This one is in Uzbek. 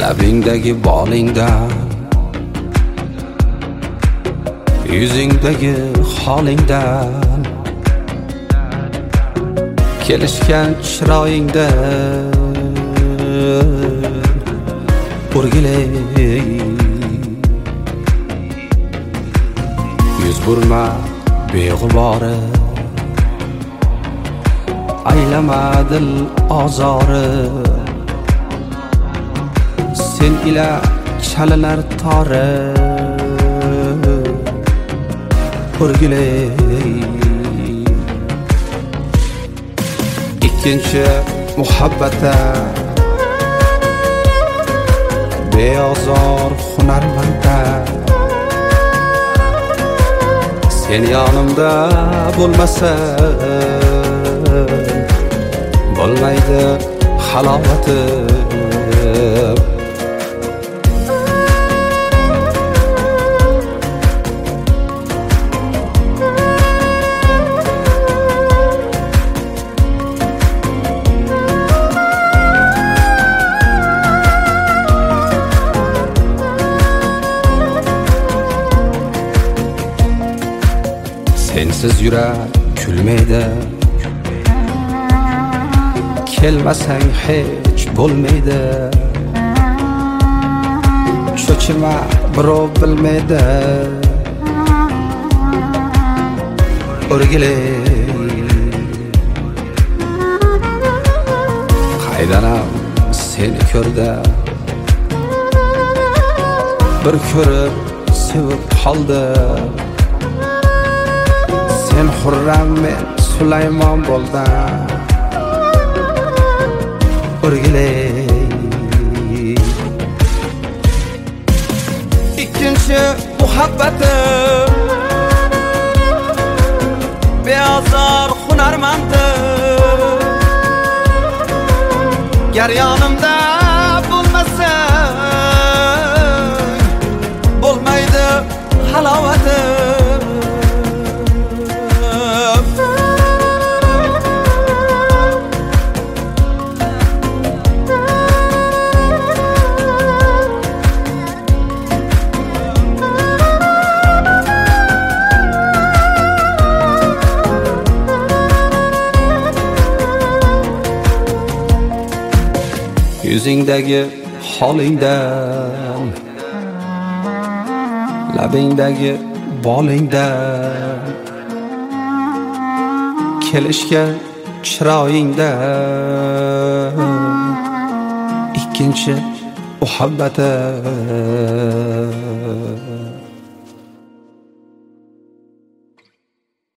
labingdagi bolingdan, yuzingdagi holingdan, kelishgan chiroyingdan o'rgilay. Yuz burma beg'ubori, aylama dil ozori. Sen ila chalalar tori o'rgilay. Ikkinchi muhabbata beozor hunarmanda, sen yonimda bo'lmasang bo'lmaydi halovatim. Sensiz yurak kulmaydi, kelmasang hech bo'lmaydi. Cho'chima birov bilmaydi, o'rgilay. Qaydanam seni ko'rdi, bir ko'rib sevib qoldi. Sen Xurram, men Sulaymon bo'ldim, o'rgilay. Ikkinchi muhabbatim beozor hunarmandim, gar yonimda bo'lmasang bo'lmaydi halovatim. Yuzingdagi holingdan, labingdagi bolingdan, kelishgan chiroyingdan, ikkinchi muhabbatim.